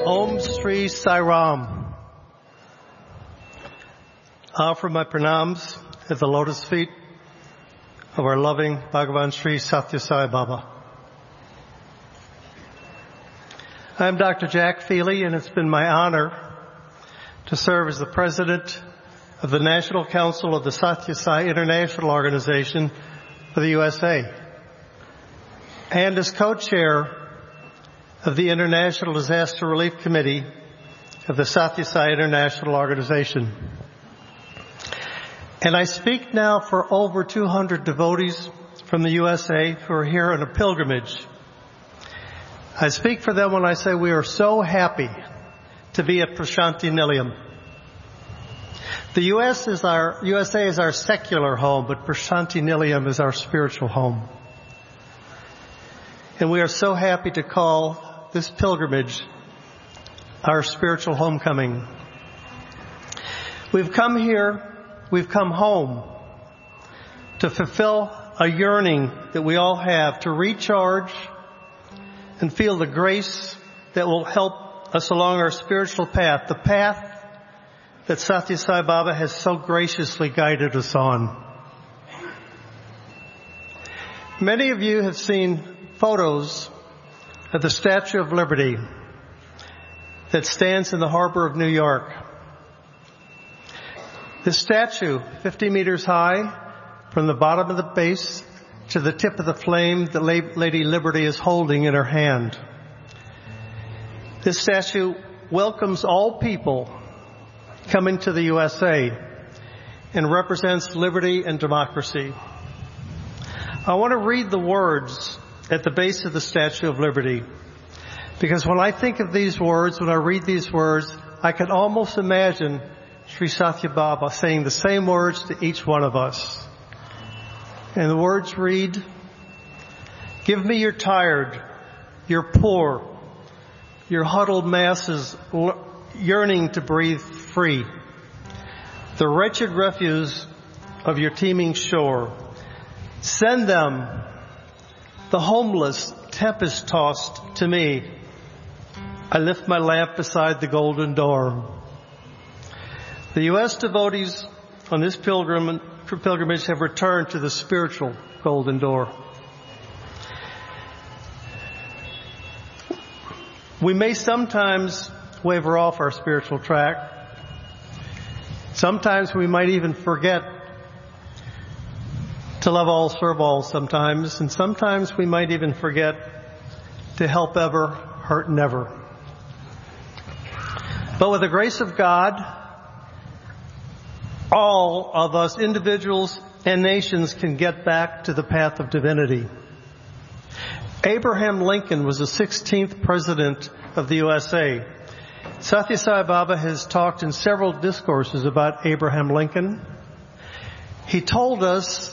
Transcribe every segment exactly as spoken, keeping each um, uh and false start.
Om Sri Sai Ram. I offer my pranams at the lotus feet of our loving Bhagavan Sri Sathya Sai Baba. I am Doctor Jack Feely, and it's been my honor to serve as the president of the National Council of the Sathya Sai International Organization for the U S A, and as co-chair of the International Disaster Relief Committee of the Sathya Sai International Organization. And I speak now for over two hundred devotees from the U S A who are here on a pilgrimage. I speak for them when I say we are so happy to be at Prashanti Nilayam. The U S is our, U S A is our secular home, but Prashanti Nilayam is our spiritual home. And we are so happy to call this pilgrimage our spiritual homecoming. We've come here, we've come home to fulfill a yearning that we all have to recharge and feel the grace that will help us along our spiritual path, the path that Sathya Sai Baba has so graciously guided us on. Many of you have seen photos of the Statue of Liberty that stands in the harbor of New York. This statue, fifty meters high, from the bottom of the base to the tip of the flame that Lady Liberty is holding in her hand. This statue welcomes all people coming to the U S A and represents liberty and democracy. I want to read the words at the base of the Statue of Liberty, because when I think of these words, when I read these words, I can almost imagine Sri Sathya Baba saying the same words to each one of us. And the words read, "Give me your tired, your poor, your huddled masses yearning to breathe free, the wretched refuse of your teeming shore. Send them, the homeless, tempest-tossed, to me. I lift my lamp beside the golden door." The U S devotees on this pilgrim, pilgrimage have returned to the spiritual golden door. We may sometimes waver off our spiritual track. Sometimes we might even forget to love all, serve all sometimes, and sometimes we might even forget to help ever, hurt never. But with the grace of God, all of us, individuals and nations, can get back to the path of divinity. Abraham Lincoln was the sixteenth president of the U S A. Sathya Sai Baba has talked in several discourses about Abraham Lincoln. He told us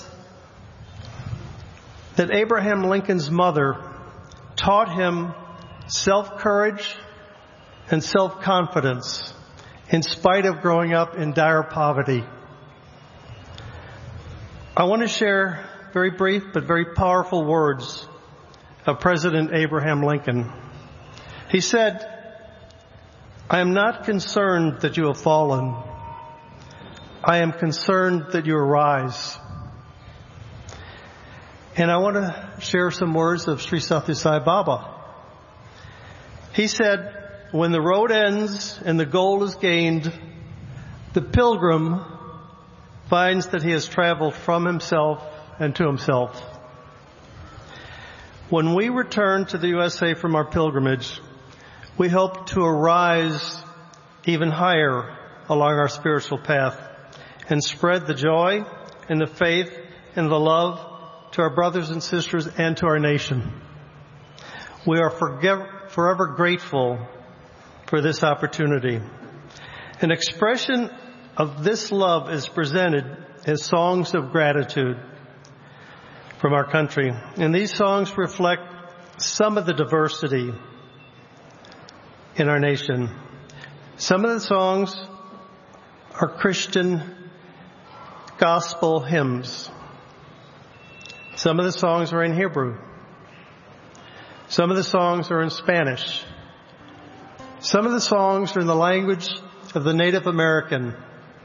that Abraham Lincoln's mother taught him self-courage and self-confidence in spite of growing up in dire poverty. I want to share very brief but very powerful words of President Abraham Lincoln. He said, "I am not concerned that you have fallen. I am concerned that you arise." And I want to share some words of Sri Sathya Sai Baba. He said, "When the road ends and the goal is gained, the pilgrim finds that he has traveled from himself and to himself." When we return to the U S A from our pilgrimage, we hope to arise even higher along our spiritual path and spread the joy and the faith and the love to our brothers and sisters and to our nation. We are forever grateful for this opportunity. An expression of this love is presented as songs of gratitude from our country. And these songs reflect some of the diversity in our nation. Some of the songs are Christian gospel hymns. Some of the songs are in Hebrew. Some of the songs are in Spanish. Some of the songs are in the language of the Native American.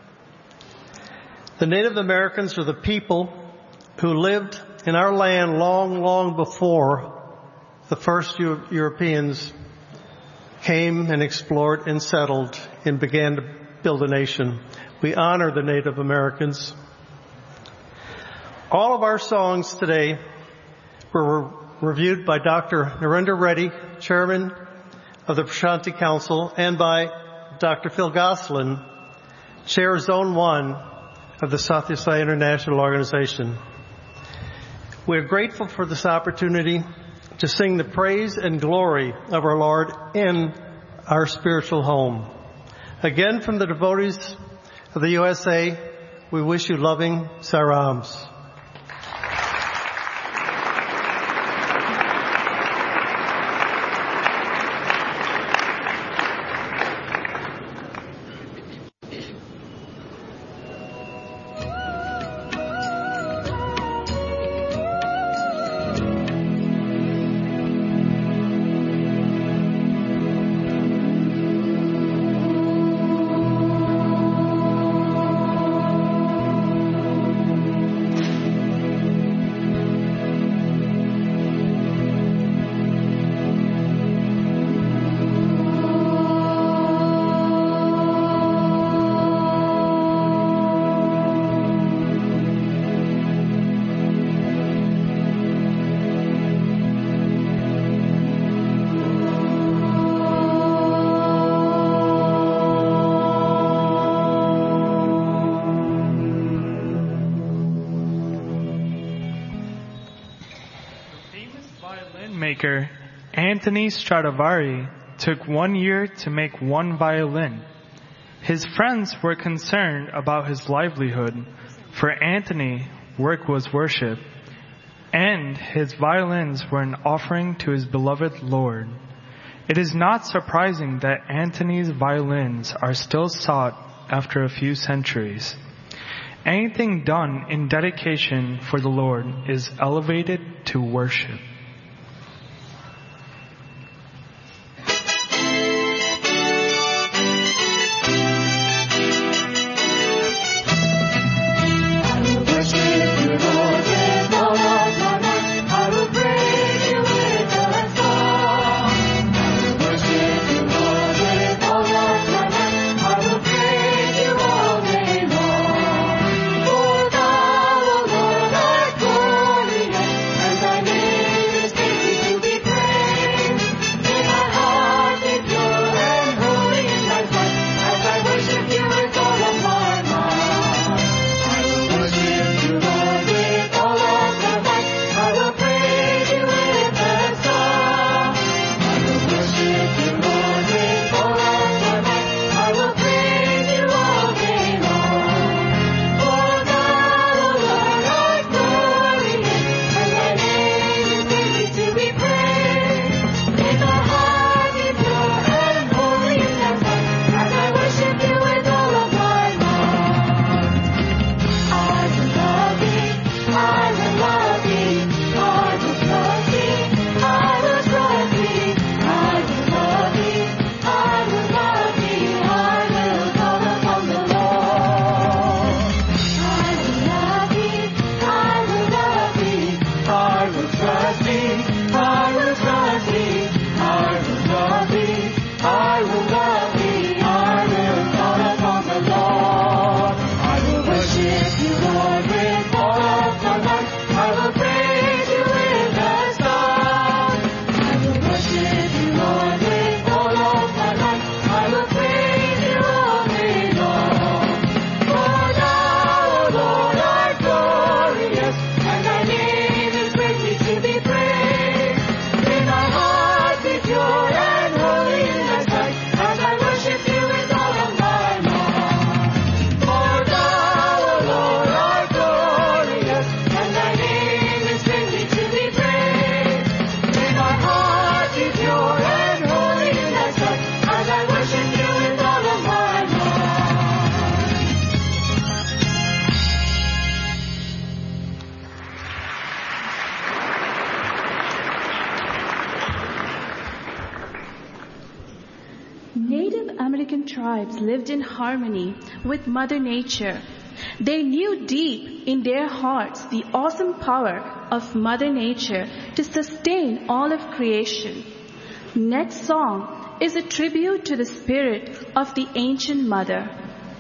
The Native Americans are the people who lived in our land long, long before the first Europeans came and explored and settled and began to build a nation. We honor the Native Americans. All of our songs today were reviewed by Doctor Narendra Reddy, Chairman of the Prashanti Council, and by Doctor Phil Gosselin, Chair Zone one of the Satya Sai International Organization. We are grateful for this opportunity to sing the praise and glory of our Lord in our spiritual home. Again, from the devotees of the U S A, we wish you loving Sarams. Maker Anthony Stradivari took one year to make one violin. His friends were concerned about his livelihood. For Anthony, work was worship, and his violins were an offering to his beloved Lord. It is not surprising that Anthony's violins are still sought after a few centuries. Anything done in dedication for the Lord is elevated to worship. Name Native American tribes lived in harmony with Mother Nature. They knew deep in their hearts the awesome power of Mother Nature to sustain all of creation. Next song is a tribute to the spirit of the ancient mother.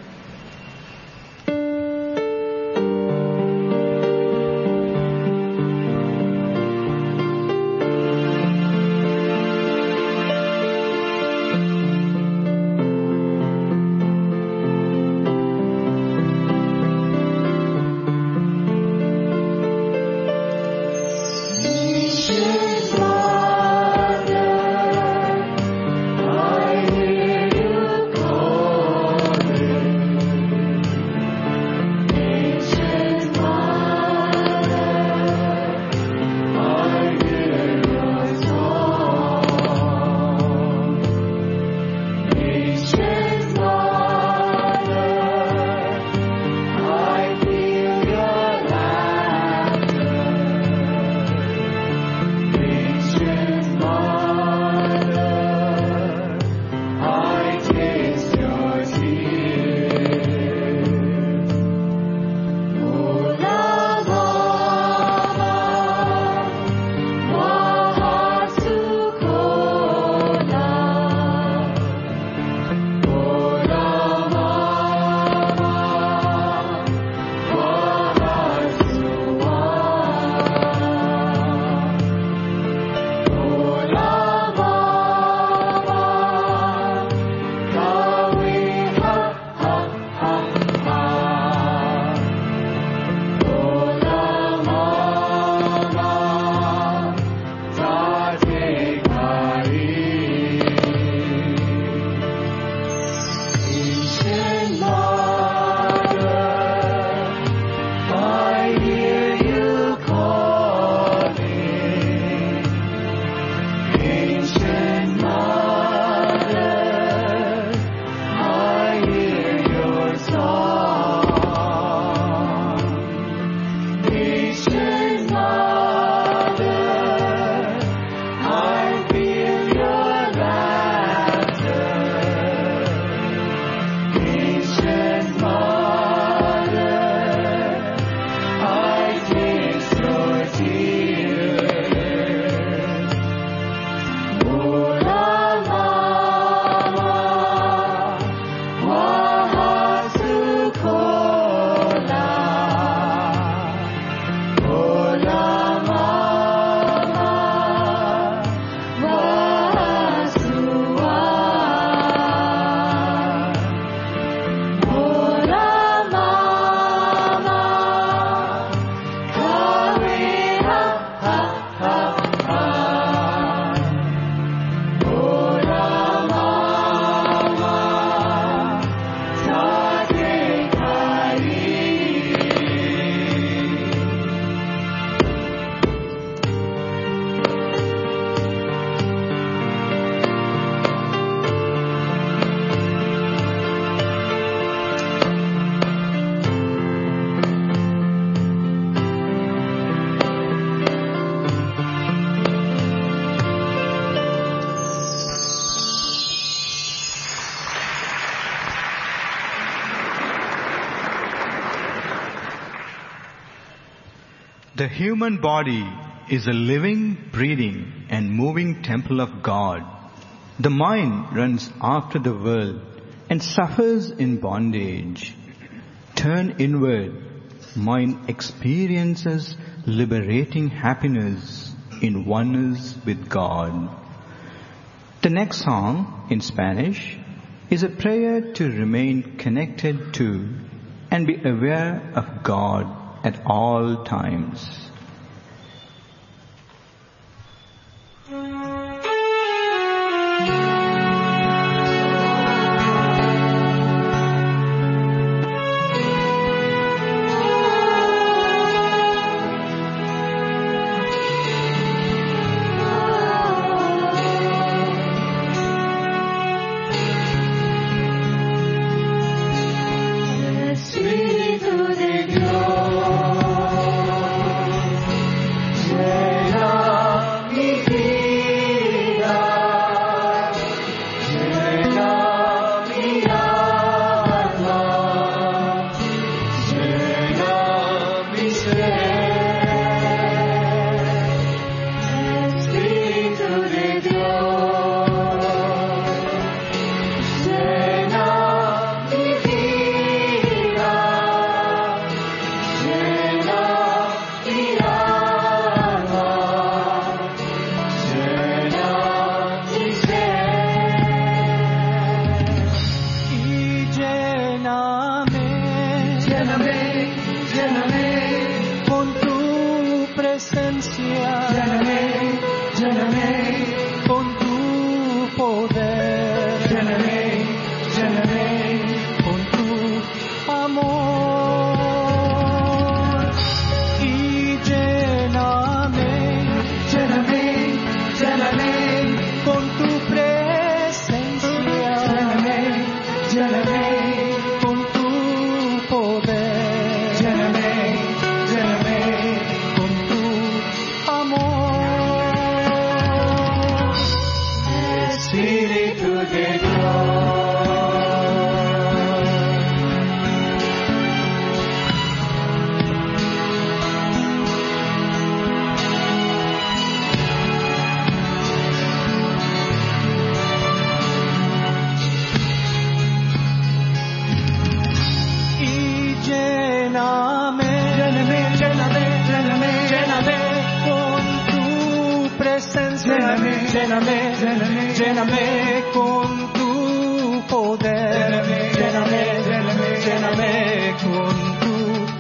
The human body is a living, breathing, and moving temple of God. The mind runs after the world and suffers in bondage. Turn inward, mind experiences liberating happiness in oneness with God. The next song, in Spanish, is a prayer to remain connected to and be aware of God at all times. Espíritu de Dios. poder. Lléname, lléname con tu amor. Y lléname, lléname, lléname con tu presencia. Lléname, lléname con tu poder. Lléname, lléname con tu amor. Espíritu de Lléname, lléname, lléname con tu poder. Lléname, lléname, lléname con tu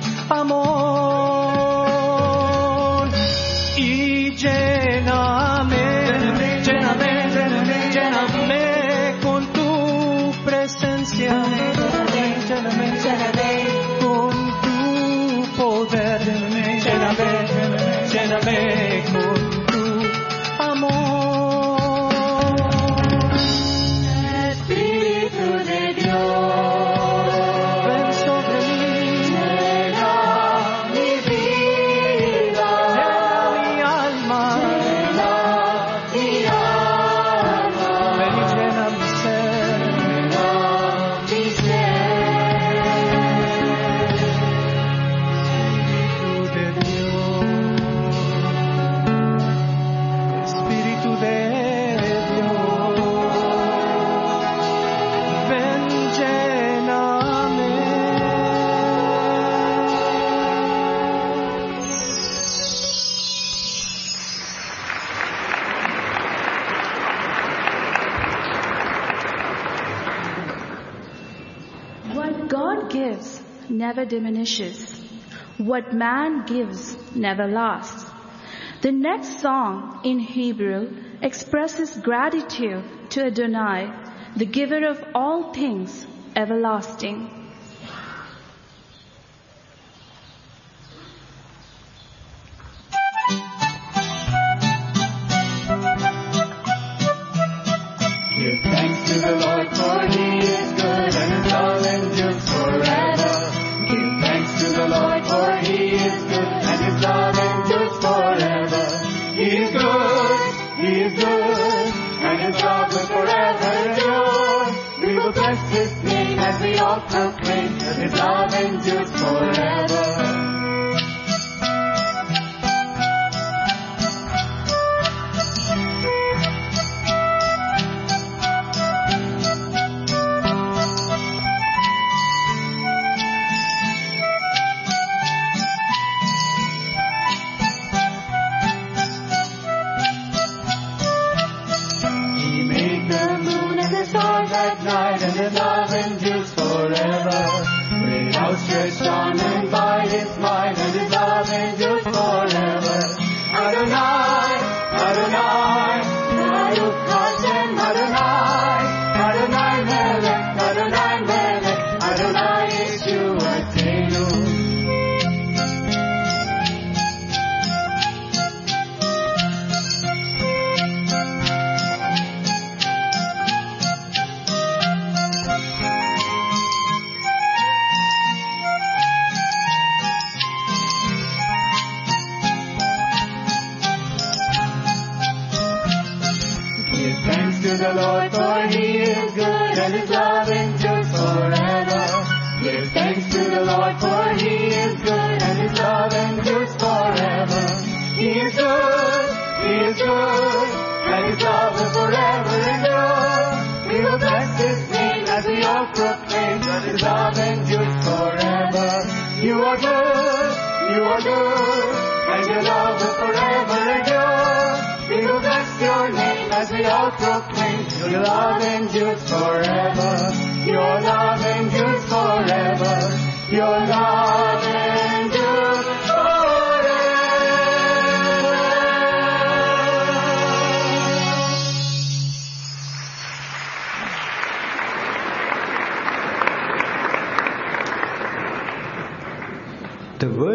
amor. Y lléname, lléname, lléname, lléname con tu presencia. Lléname, lléname con tu poder. Lléname, lléname con tu amor. Espíritu de Dios, ven sobre mí, llena mi vida, llena mi alma, llena mi alma, ven y llena mi ser, llena mi ser. Espíritu de Dios, Espíritu de Dios, ven, lléname. What God gives never diminishes. What man gives never lasts. The next song in Hebrew expresses gratitude to Adonai, the giver of all things everlasting. Give thanks to the Lord, for He is good, and His love endures forever. Give thanks to the Lord, for He is good, and His love endures forever. He is good, He is good, and His love will forever endure. We will bless His name as we all proclaim that His love endures forever. At night, and His love endures forever. With outstretched arm and by His might, and His love endures forever. Adonai, Adonai, Baruch Hashem, Adonai, Adonai Melech, Adonai Melech, Adonai Yeshua Tenu. To the Lord, for He is good, and His love endures forever. Give thanks to the Lord, for He is good, and His love endures forever. He is good, He is good, and His love will forever endure. We will bless His name as we all proclaim that His love endures forever. You are good, you are good, and your love will forever endure. We will bless your name as we all proclaim your love endures forever. Your love endures forever. Your love endures forever.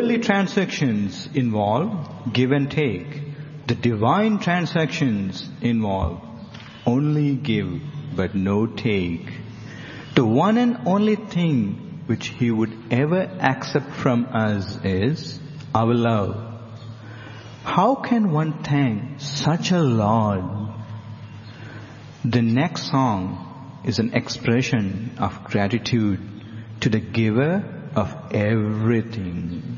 worldly transactions involve give and take. The divine transactions involve only give but no take. The one and only thing which He would ever accept from us is our love. How can one thank such a Lord? The next song is an expression of gratitude to the giver of everything.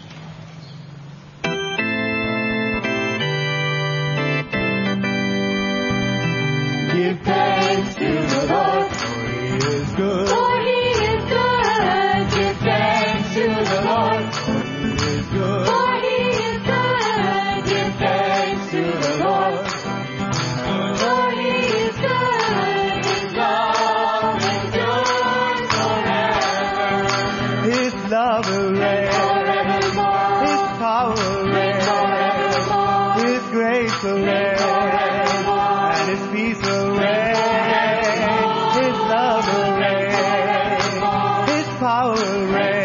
Give thanks to the Lord, for He is good. For He is good. Give thanks to the Lord, for He is good. For He is good. Give thanks to the Lord, for He is good. His love endures forever. His love will reign forevermore. His power will reign forevermore. His grace will reign forevermore. And His peace will reign. His love will reign. His power will reign.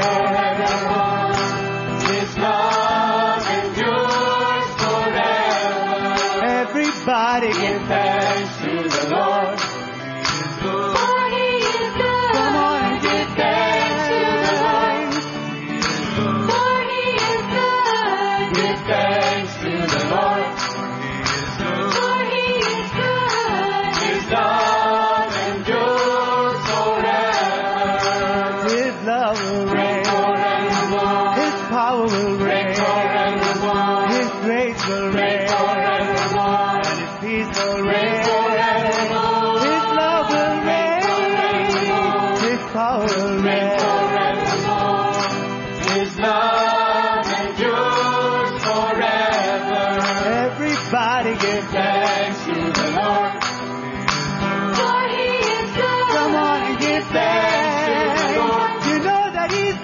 His love endures forever. Everybody give thanks to the Lord. For He is good. Come on and give thanks to the Lord. For He is good. Give thanks to the Lord. For He is good. His love endures forever. His love will reign forevermore. His power will reign forevermore. His grace will reign forevermore. And His peace will reign. forevermore. His love will reign. His power will reign. forevermore. His love endures forever. Everybody give Thanks to the Lord. For He is good. Come on and give thanks. You know that He's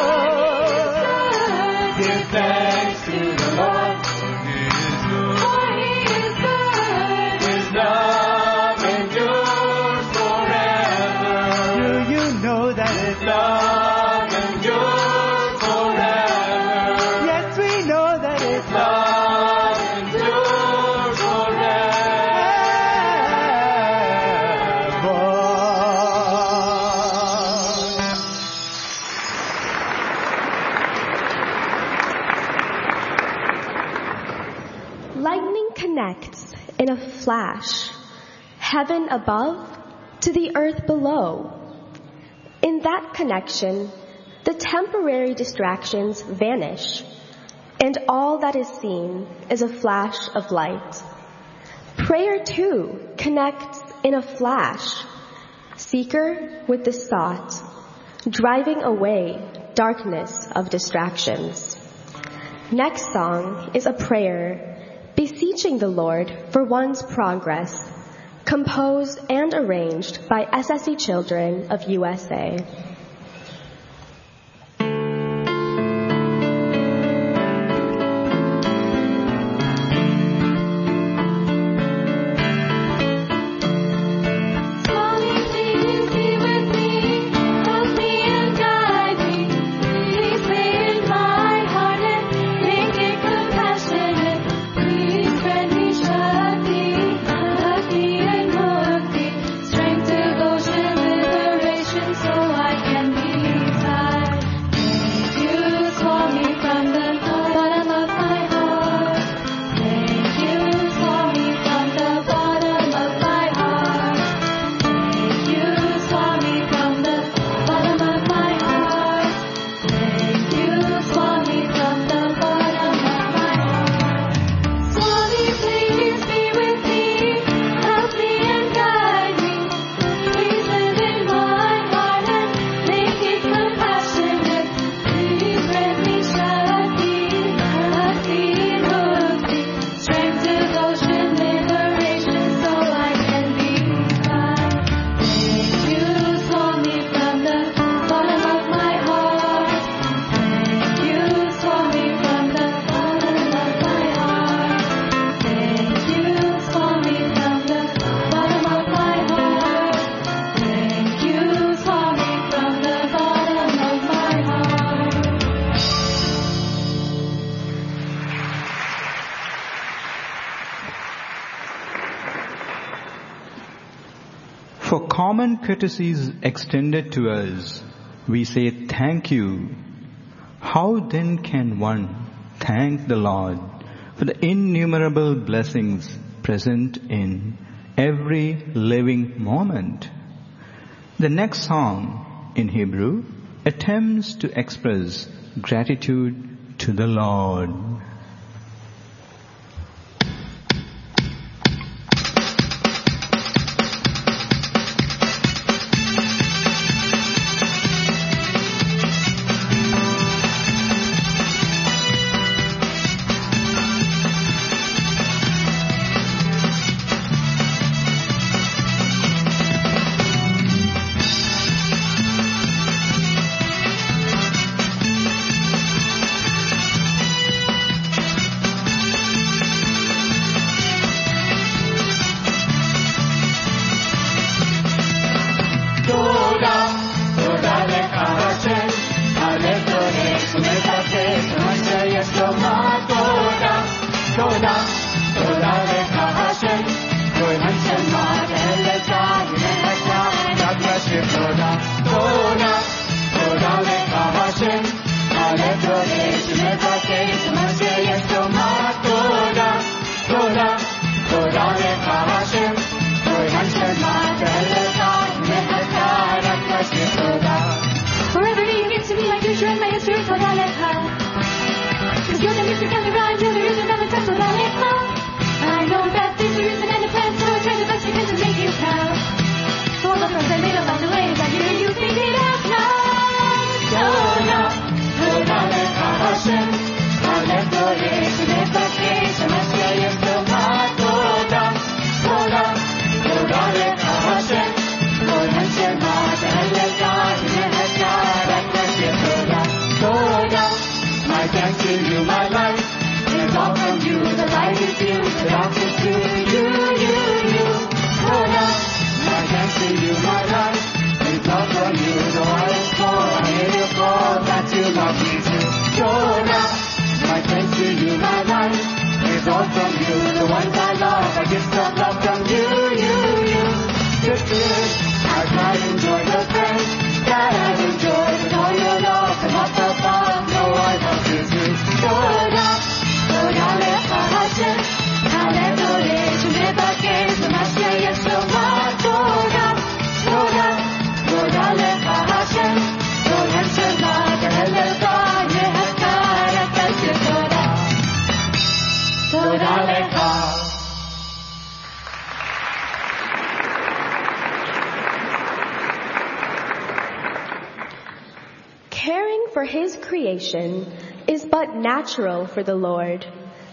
good. Give thanks to the Lord. For He is good. His love endures forever. Do you know that His Love endures forever. Yes, we know that His Love endures forever. Lightning connects in a flash, heaven above to the earth below. In that connection, the temporary distractions vanish, and all that is seen is a flash of light. Prayer too connects in a flash, seeker with the sought, driving away darkness of distractions. Next song is a prayer beseeching the Lord for one's progress, composed and arranged by S S C Children of U S A. So I For common courtesies extended to us, we say thank you. How then can one thank the Lord for the innumerable blessings present in every living moment? The next song in Hebrew attempts to express gratitude to the Lord. Caring for his creation is but natural for the Lord.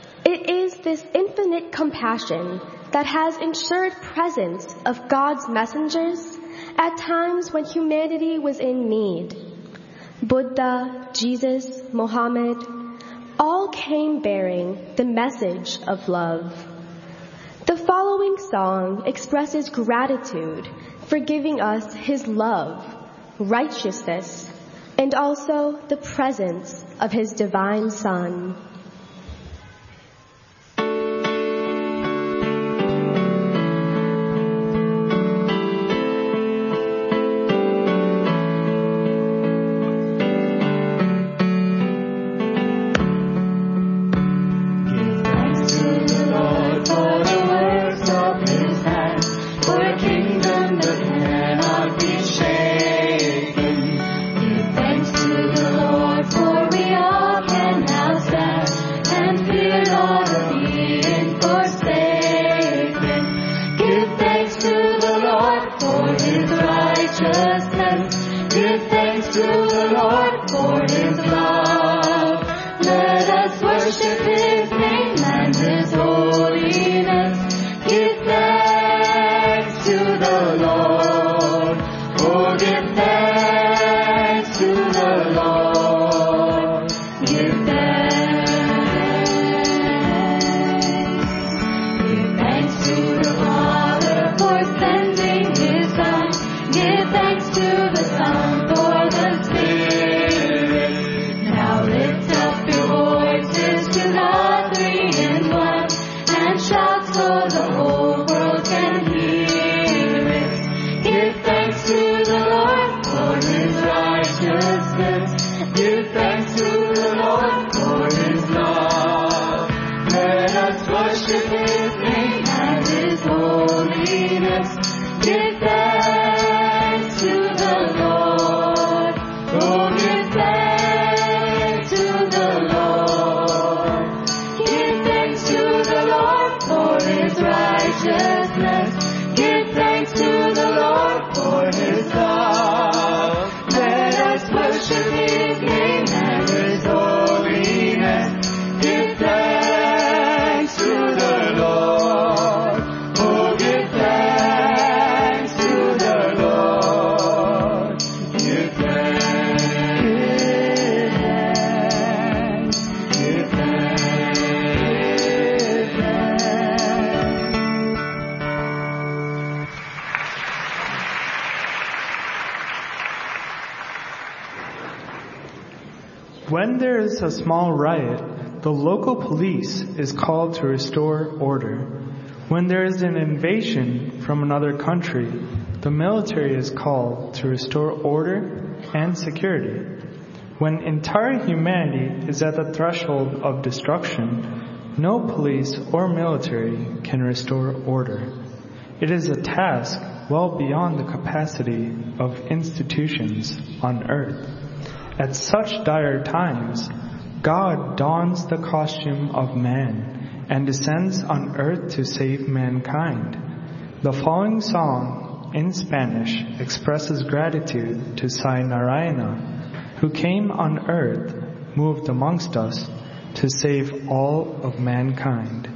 It is this infinite compassion that has ensured presence of God's messengers at times when humanity was in need. Buddha, Jesus, Mohammed, all came bearing the message of love. The following song expresses gratitude for giving us his love, righteousness, and also the presence of his divine Son. Shout so the whole world can hear it. When there is a small riot, the local police is called to restore order. When there is an invasion from another country, the military is called to restore order and security. When entire humanity is at the threshold of destruction, no police or military can restore order. It is a task well beyond the capacity of institutions on earth. At such dire times, God dons the costume of man and descends on earth to save mankind. The following song in Spanish expresses gratitude to Sai Narayana, who came on earth, moved amongst us, to save all of mankind.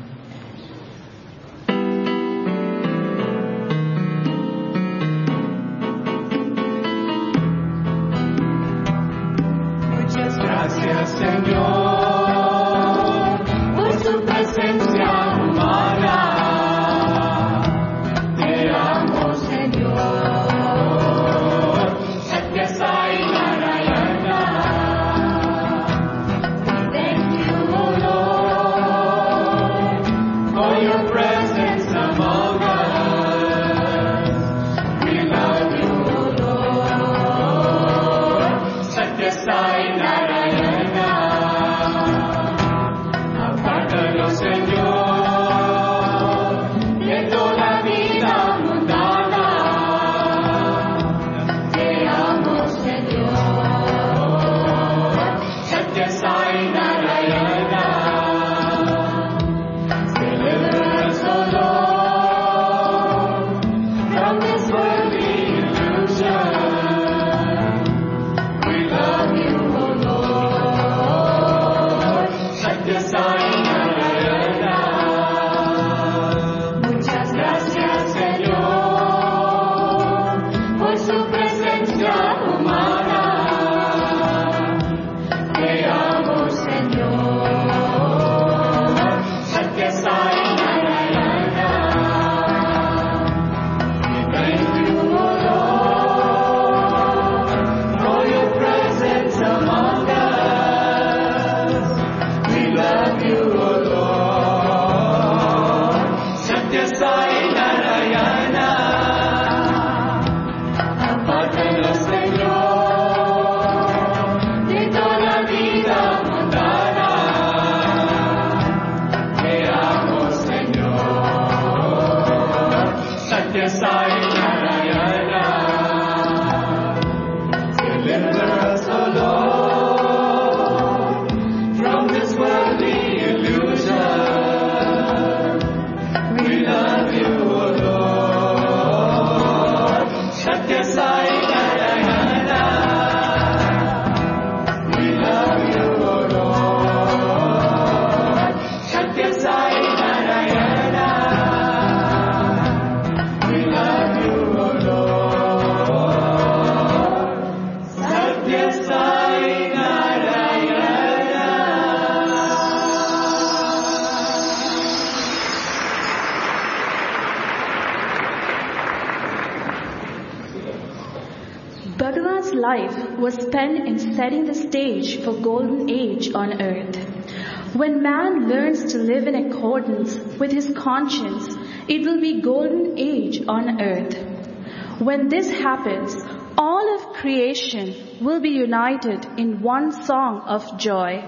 Bhagavan's life was spent in setting the stage for golden age on earth. When man learns to live in accordance with his conscience, it will be golden age on earth. When this happens, all of creation will be united in one song of joy.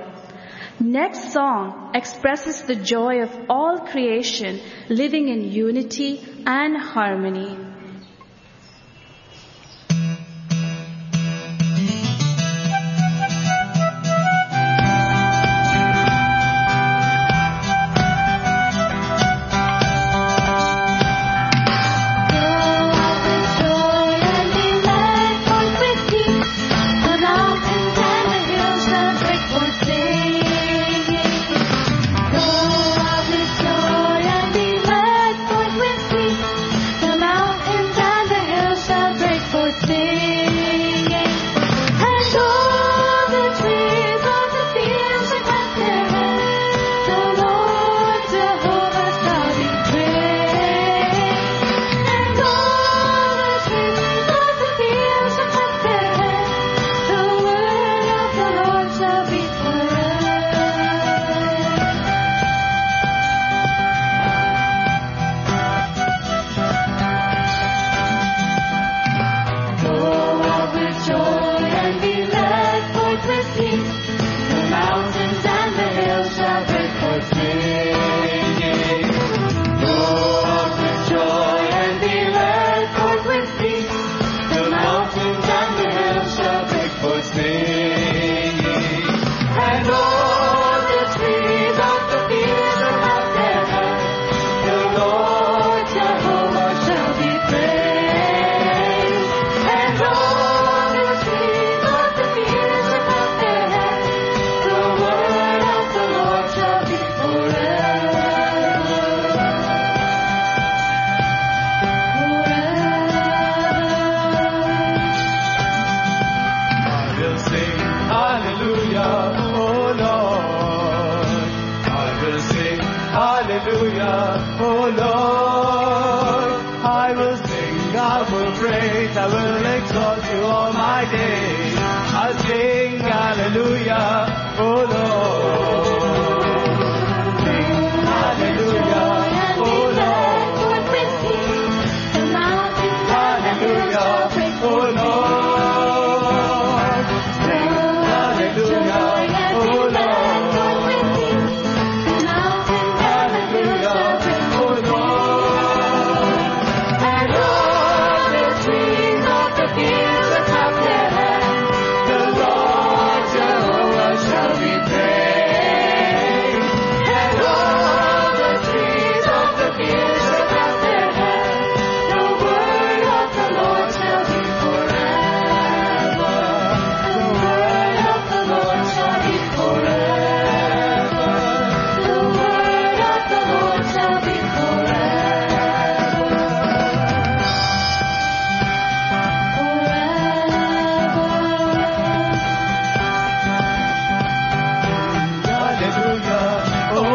Next song expresses the joy of all creation living in unity and harmony. Come out and sing, I will praise, I will exalt you all my days. I'll sing hallelujah, oh Lord. Sing hallelujah, oh Lord. Hallelujah, oh Lord. Sing hallelujah, oh Lord. Hallelujah, oh Lord. And all the trees of the field that clap their hands, the Lord Jehovah shall be praised. And all the trees of the field that clap their hands, the word of the Lord shall be forever. The word of the Lord shall be forever. The word of the Lord shall be Hallelujah, oh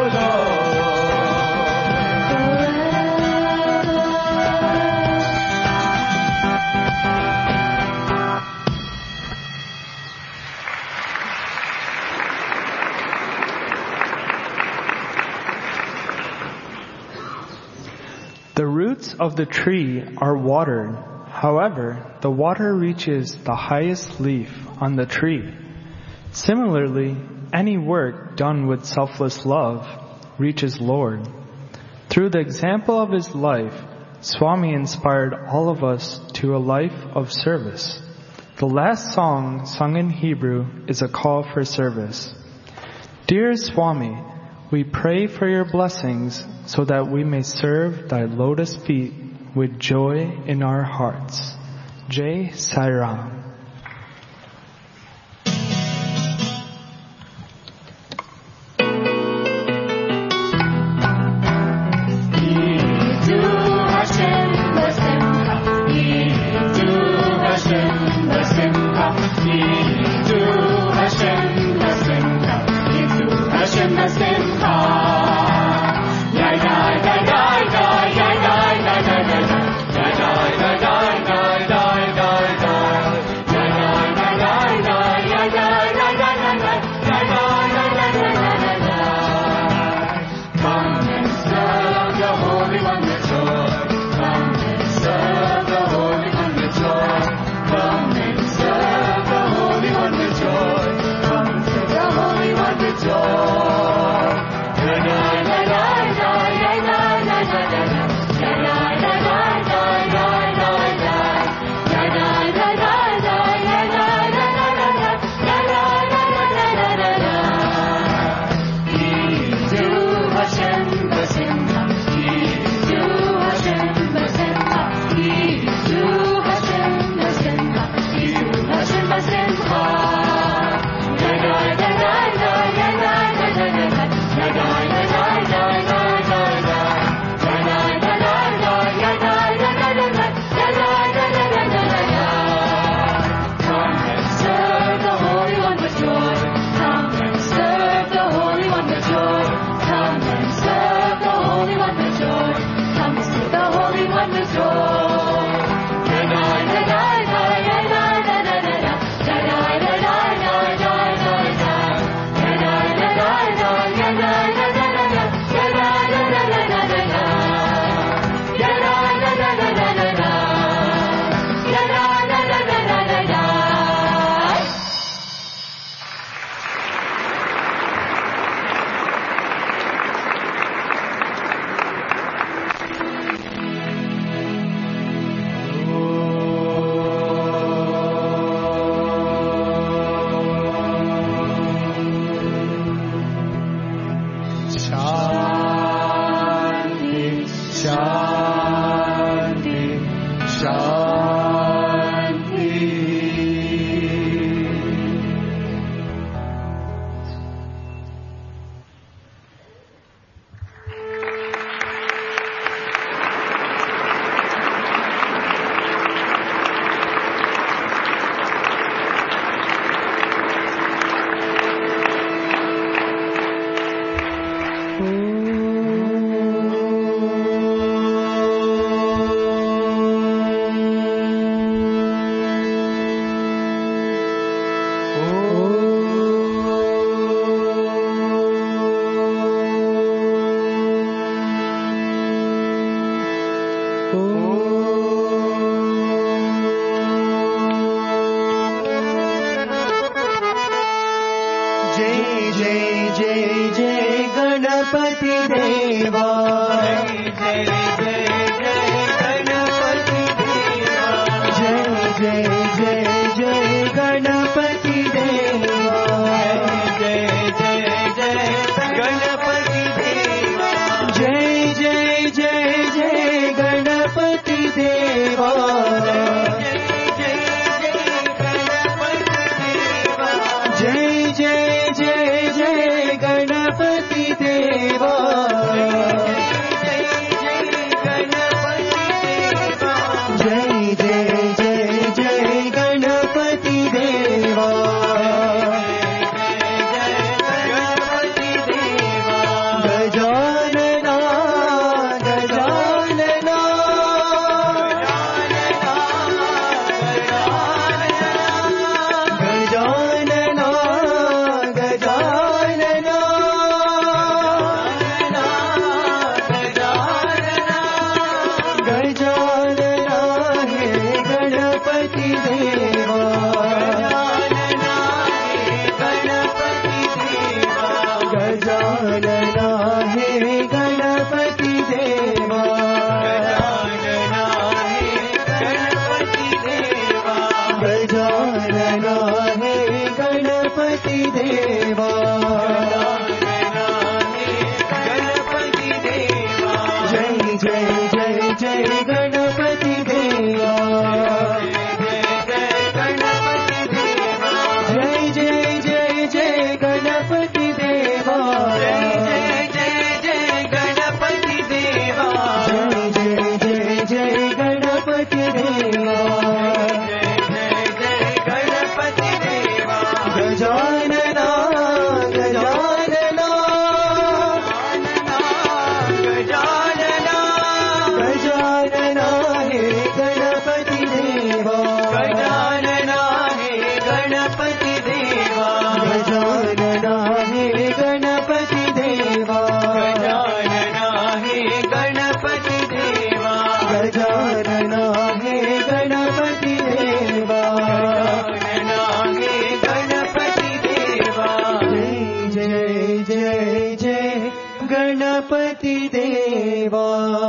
The roots of the tree are watered. However, the water reaches the highest leaf on the tree. Similarly, any work done with selfless love reaches Lord. Through the example of his life, Swami inspired all of us to a life of service. The last song sung in Hebrew is a call for service. Dear Swami, we pray for your blessings so that we may serve thy lotus feet with joy in our hearts. Jai Sai Ram. Ganpati देवा गजानना हे गणपति देवा गजानना हे गणपति देवा गजानना हे गणपति देवा गजानना हे गणपति देवा जय जय जय गणपति देवा जय जय जय जय गणपति देवा जय जय जय गणपति देवा जय जय जय जय गणपति देवा जय जय गणपति देवा गजानना गजानना गजानना गजानना हे गणपति देवा गजानना हे गणपति देवा गजानना हे गणपति देवा गजानना हे गणपति देवा गजानना हे गणपति देवा गजानना हे गणपति देवा जय जय जय गणपति देवा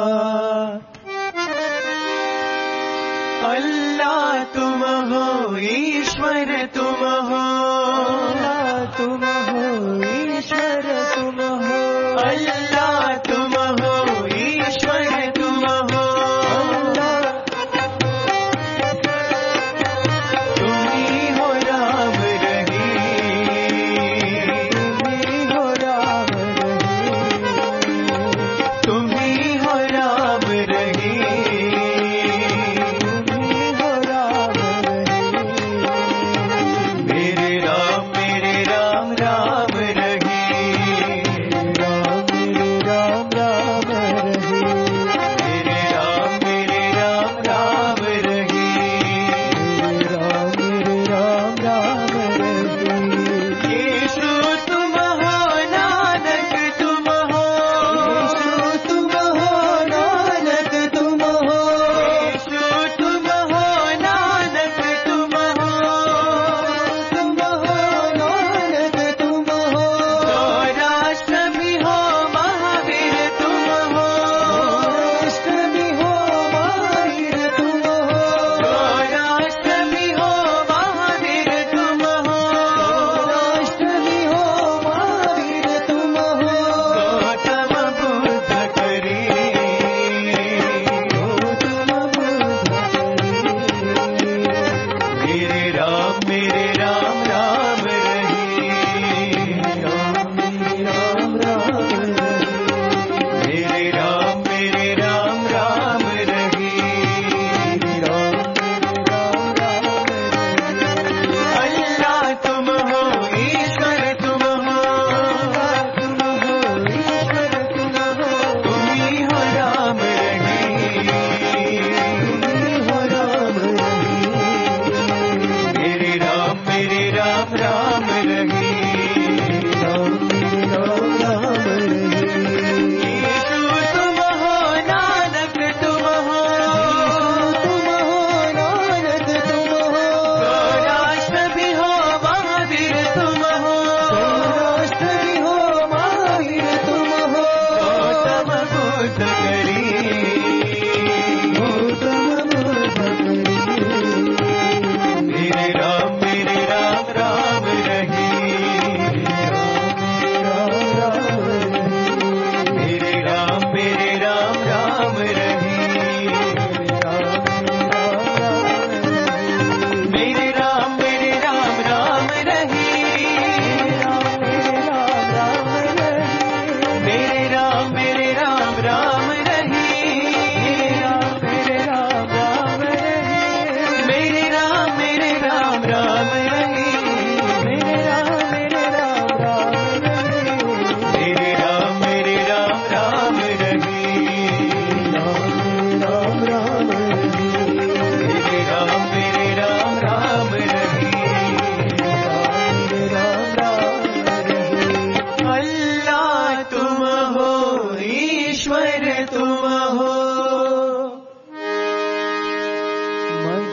अल्लाह तुम हो ईश्वर तुम हो अल्लाह तुम हो ईश्वर तुम हो अल्लाह तुम हो ईश्वर तुम हो अल्लाह तुम ही हो राम रहीम तुम ही हो राम रहीम तुम ही हो राम रहीम मेरे राम मेरे राम राम रहीम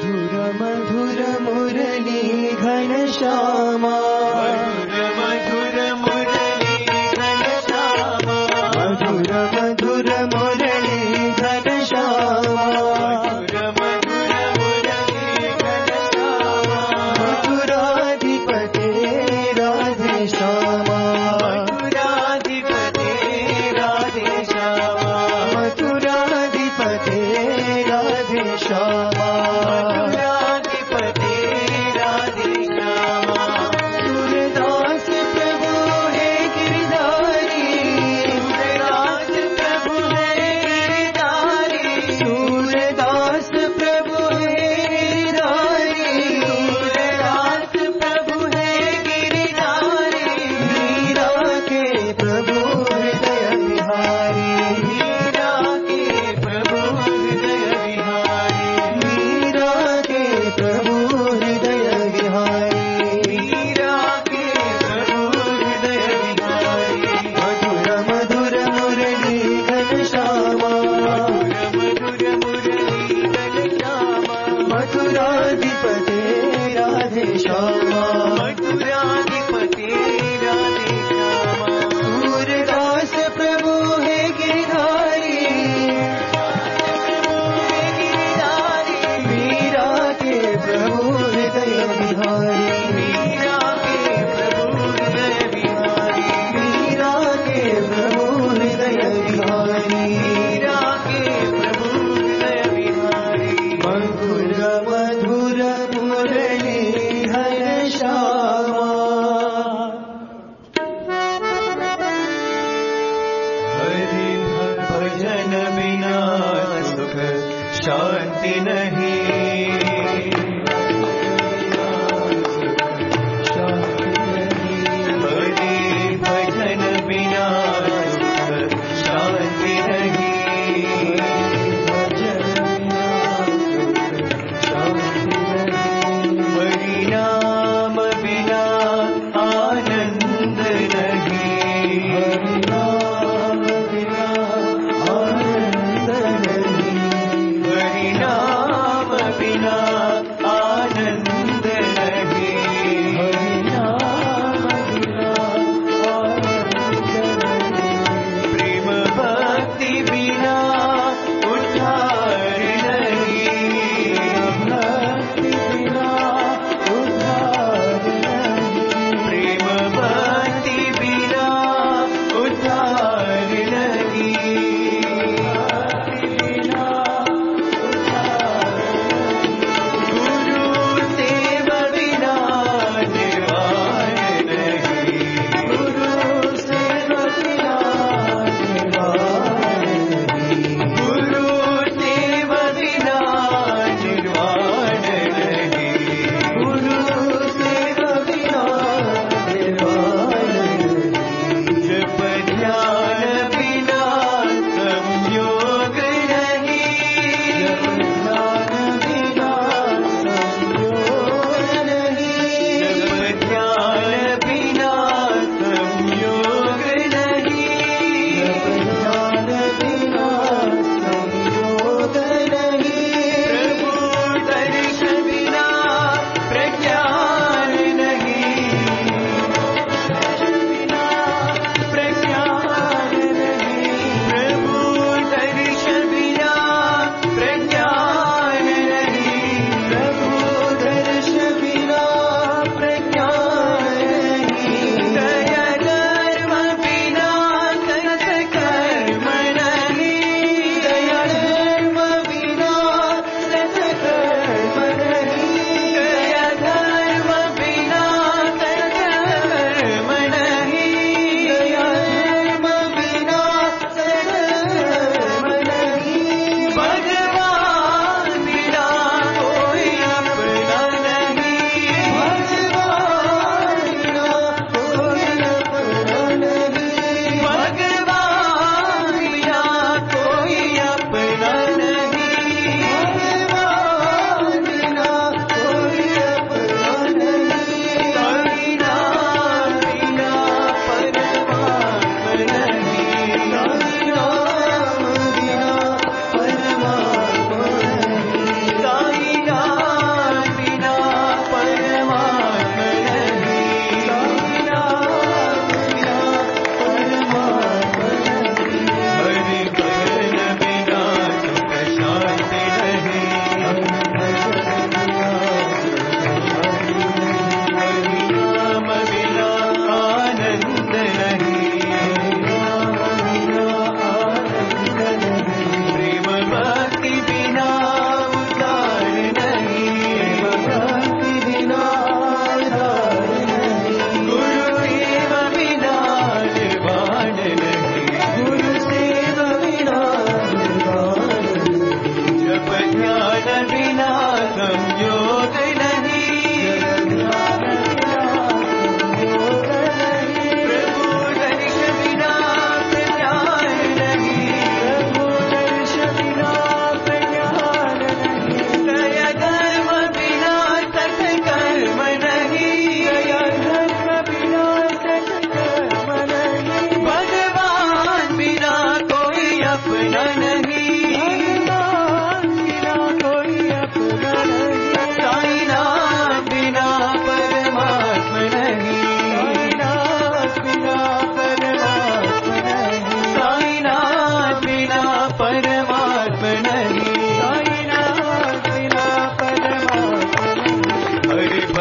मधुर मधुर मुरली घनश्यामा मधुर मधुर मधुर मुरली घनश्यामा मथुराधिपते राधे श्यामा मथुराधिपते राधे श्यामा मथुराधिपते राधे श्यामा मथुराधिपते राधे श्यामा सूरदास प्रभु है गिरधारी सूरदास प्रभु है गिरधारी सूरदास प्रभु है गिरधारी सूरदास प्रभु है गिरधारी मीरा के प्रभु हृदय विहारी मीरा के प्रभु हृदय विहारी मीरा के प्रभु हृदय विहारी मीरा के प्रभु हृदय विहारी मधुर मधुर मुरली घनश्यामा मधुर मुरली घनश्यामा मथुराधिपते राधे श्यामा मथुराधिपते राधे श्यामा सूरदास प्रभु है गिरधारी मीरा के प्रभु हृदय विहारी मीरा के प्रभु हृदय विहारी मीरा के प्रभु हृदय विहारी मीरा के प्रभु हृदय विहारी मधुर मधुर मुरली घनश्यामा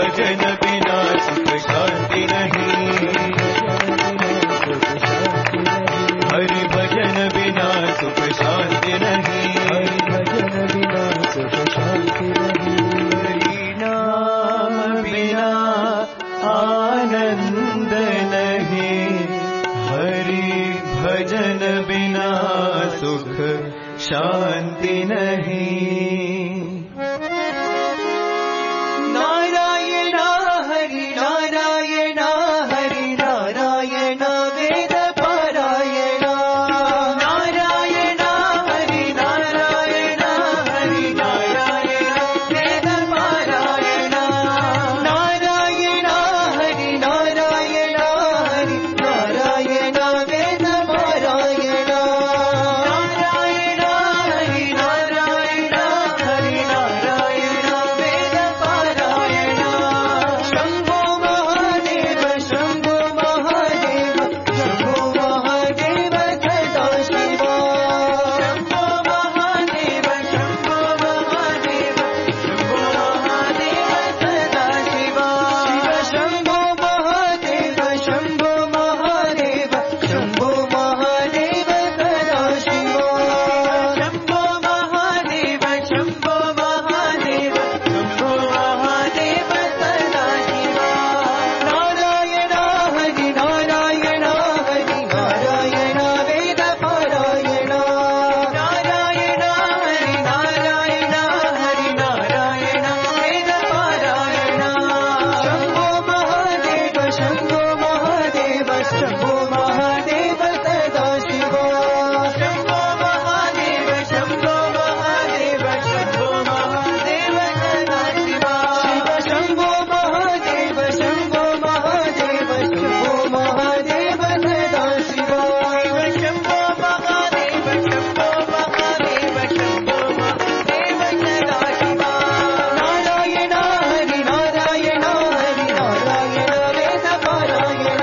भजन बिना सुख शांति नहीं, हरि भजन बिना सुख शांति नहीं, हरि भजन बिना सुख शांति नहीं, हरि नाम बिना आनंद नहीं, हरि भजन बिना सुख शांति नहीं। नारायण हरि नारायण हरि नारायण वेद पारायण, नारायण हरि नारायण हरि नारायण वेद पारायण, नारायण हरि नारायण हरि नारायण वेद पारायण, नारायण हरि नारायण हरि नारायण वेद पारायण। शंभो महादेव शंभो महादेव शंभो महादेव सदा शिवा, शंभो महादेव शंभो महादेव शंभो महादेव सदा शिवा, शिव शंभो महादेव शंभो महादेव शंभो महादेव सदा शिवा, शंभो महादेव शंभो महादेव शंभो महादेव सदा शिवा। नारायण हरि नारायण हरि नारायण वेद पारायण, नारायण हरि नारायण हरि नारायण वेद पारायण। शंभो महादेव शंभो महादेव शंभो महादेव सदा शिवा, शंभो महादेव शंभो महादेव शंभो महादेव सदा शिवा, शिव शंभो महादेव शंभो महादेव शंभो महादेव सदा शिवा, शिव शंभो महादेव शंभो महादेव शंभो महादेव सदा शिवा। नारायण हरि नारायण हरि नारायण वेद पारायण,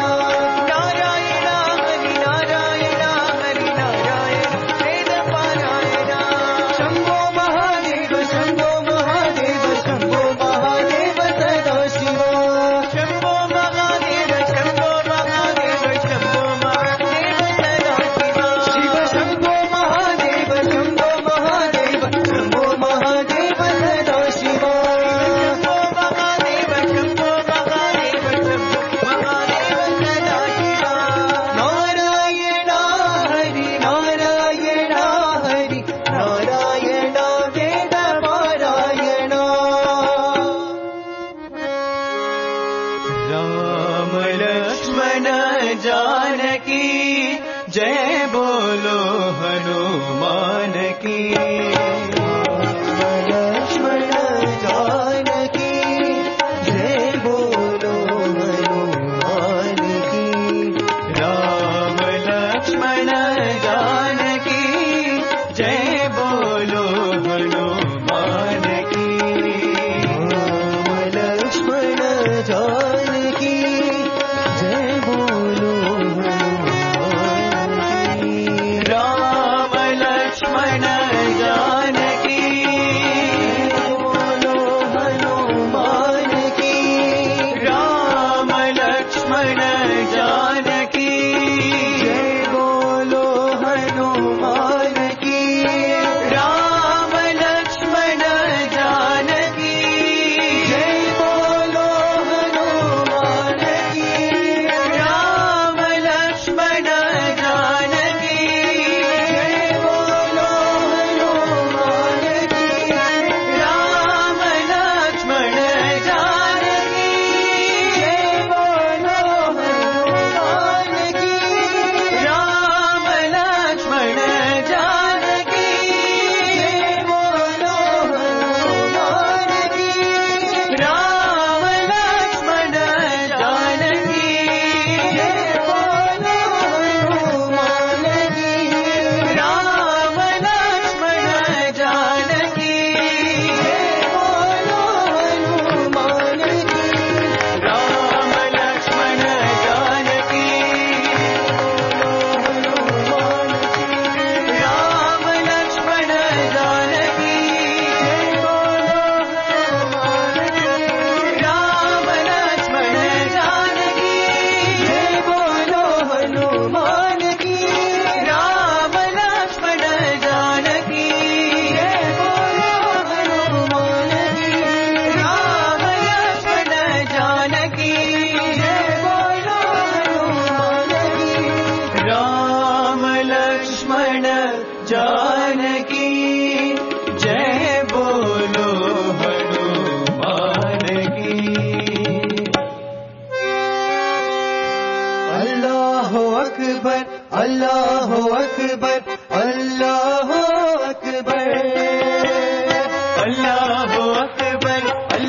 नारायण हरि नारायण हरि नारायण वेद पारायण। शंभो महादेव शंभो महादेव शंभो महादेव सदा शिवा, शंभो महादेव शंभो महादेव शंभो महादेव सदा शिवा, शिव शंभो महादेव शंभो महादेव शंभो महादेव सदा शिवा, शंभो महादेव शंभो महादेव शंभो महादेव सदा शिवा। नारायण हरि नारायण हरि नारायण वेद पारायण। राम लक्ष्मण जानकी जय बोलो हनुमान की, राम लक्ष्मण जानकी जय बोलो हनुमान की, राम लक्ष्मण जानकी जय बोलो हनुमान की, राम लक्ष्मण जानकी जय बोलो हनुमान की।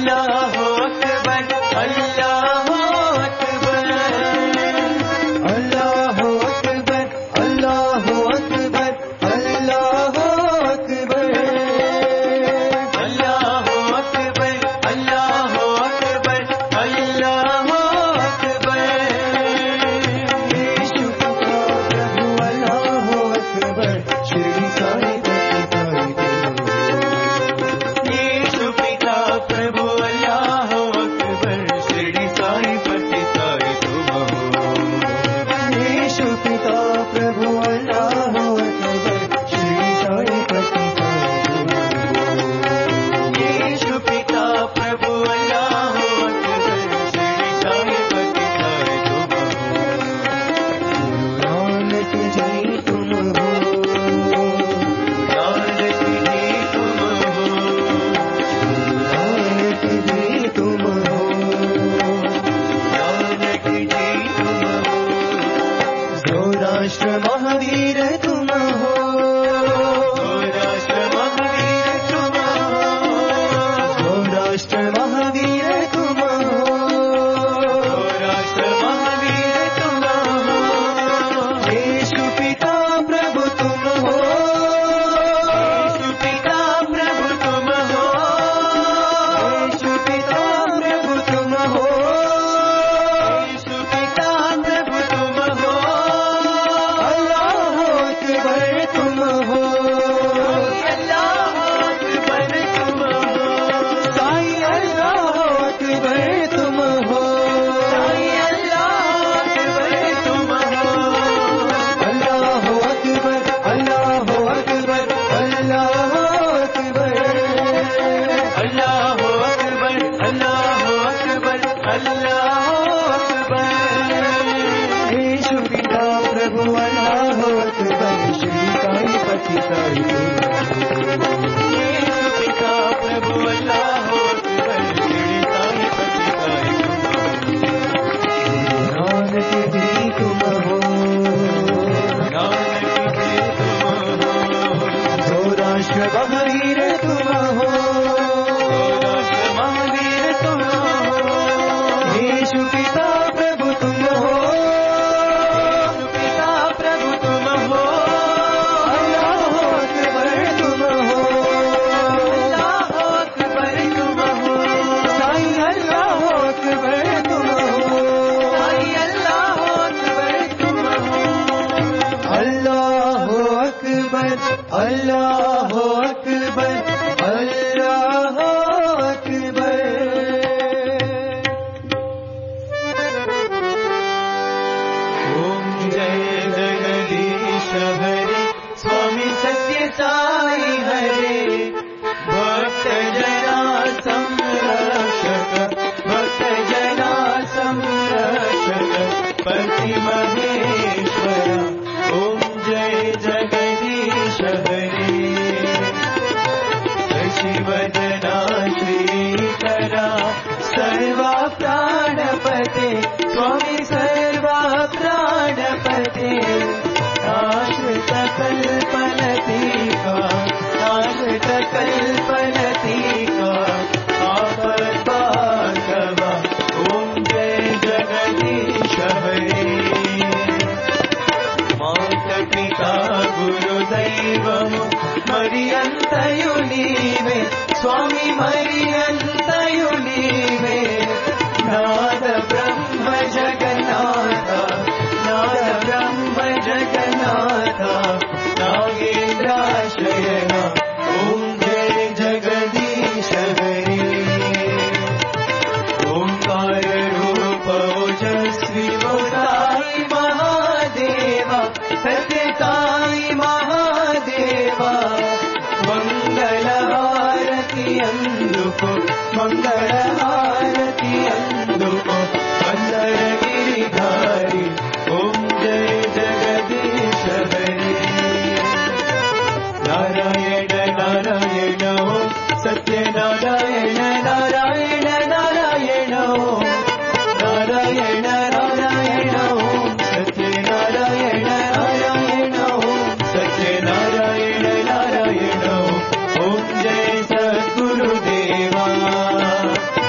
Om Jai Sadguru Deva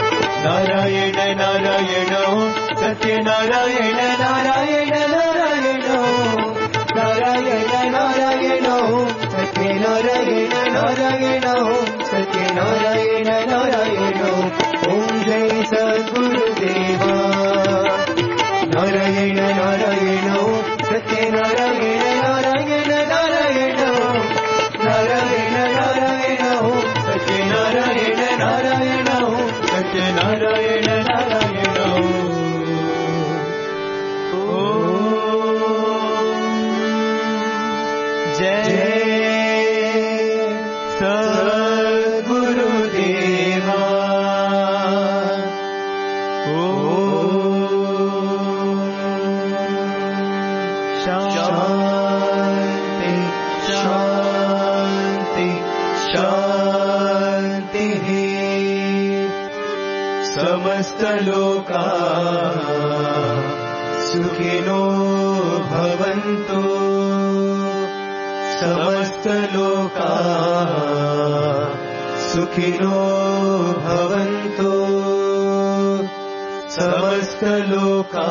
Satyanarayana Narayana Narayana Narayana Narayana Satyanarayana Narayana Satyanarayana Narayana ఓం జై సద్గురుదేవా నారాయణ నారాయణ సత్యనారాయణ నారాయణ నారాయణ నారాయణ నారాయణ సత్యనారాయణ నారాయణ సత్యనారాయణ నారాయణ జయ సద్గురుదేవా శాంతి శాంతి శాంతి సమస్తలోకా సుఖినో భవంతు సమస్తలోకా సుఖినో భవంతు సమస్తలోకా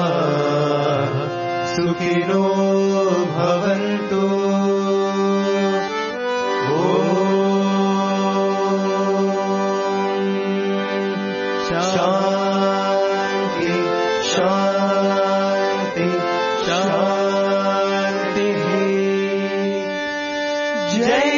సుఖినో భవంతు శాంతి శాంతి శాంతి జయ